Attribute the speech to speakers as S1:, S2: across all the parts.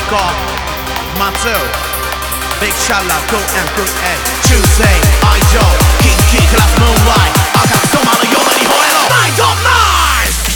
S1: こう松ビッグシャラクーエンクーエイ中世愛情キンキクラスムーンライト赤く染まる夜に吠えろナイトナイス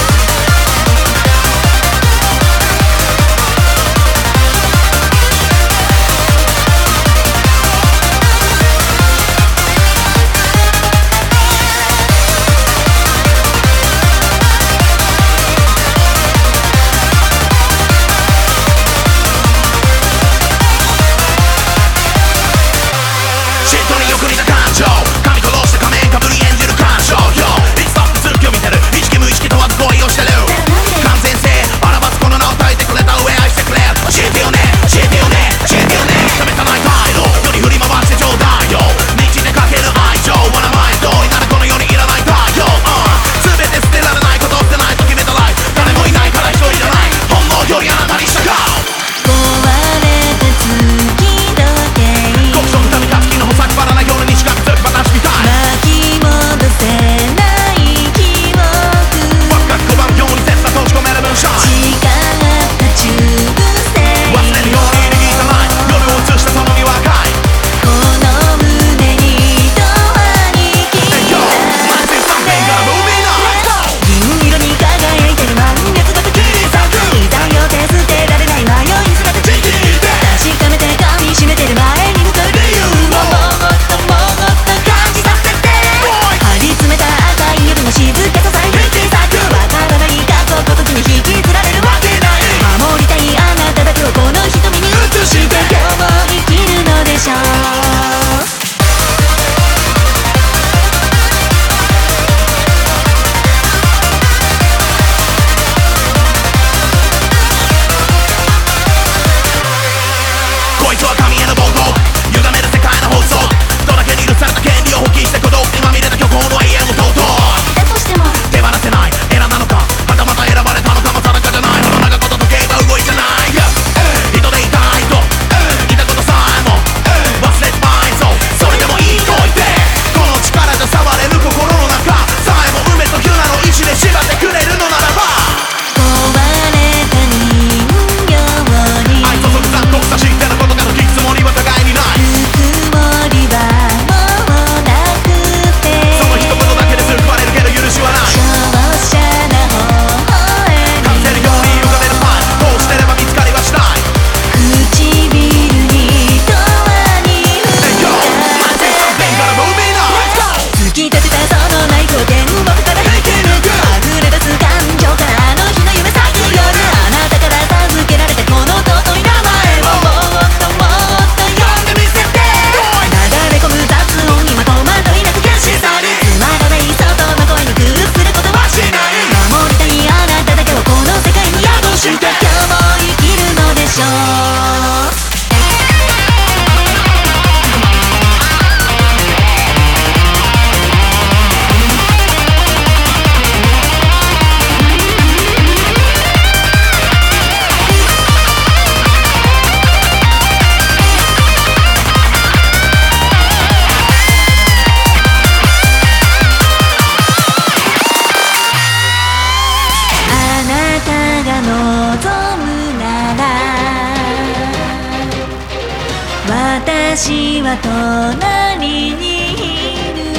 S2: 私は隣にいる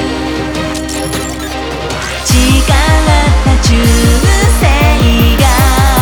S2: 誓った忠誠が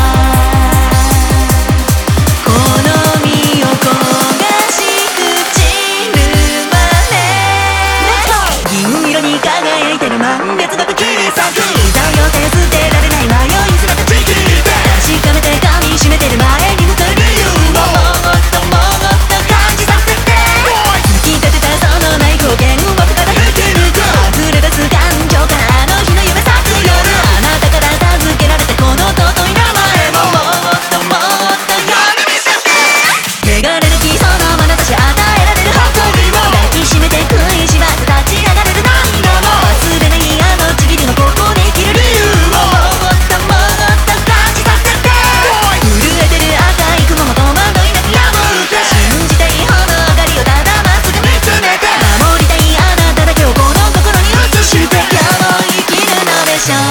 S2: この身を焦がし朽ちるまで銀色に輝いてる満月ごと切り裂くいざよ手捨てられない迷いすら断ち切って確かめて噛みしめてる前に向かう理由をもっともっと感じさせて突き立てたそのない光景を僕から引き抜く溢れ出す感情からあの日の夢咲く夜あなたから授けられてこの尊い名前をもっともっと呼んでみせて汚れる基礎の眼差し与えられる誇りを抱きしめて食いしばって立ち上がれる涙も忘れないあのちぎりのここで生きる理由をもっともっと感じさせて震えてる赤い雲も戸惑いなく破って信じたい炎上がりをただまっすぐ見つめて守りたいあなただけをこの心に映して今日も生きるのでしょう